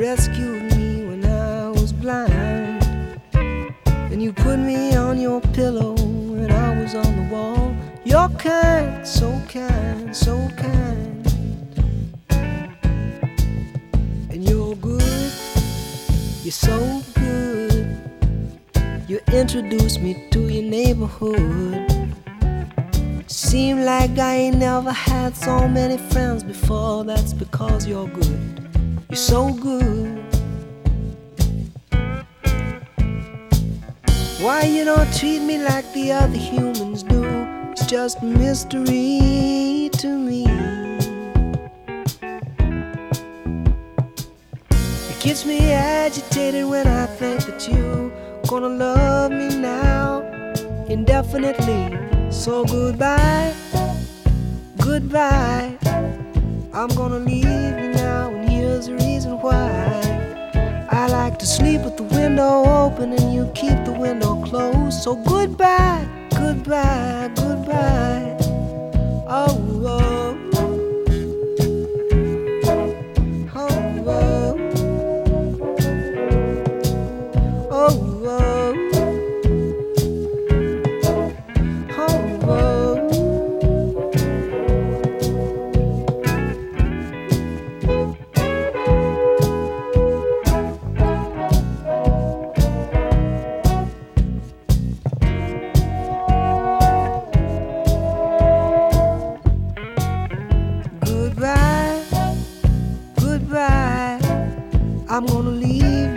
rescued me when I was blind. And you put me on your pillow when I was on the wall. You're kind, so kind, so kind. And you're good, you're so good. You introduced me to your neighborhood. Seem like I ain't never had so many friends before. That's because you're good, you're so good. Why you don't treat me like the other humans do, it's just a mystery to me. It keeps me agitated when I think that you gonna love me now indefinitely. So goodbye, goodbye. I'm gonna leave you now, and here's the reason why. I like to sleep with the window open and you keep the window closed. So goodbye, goodbye, goodbye. Oh, oh, oh, oh, oh, oh, oh, oh. Goodbye, goodbye. I'm gonna leave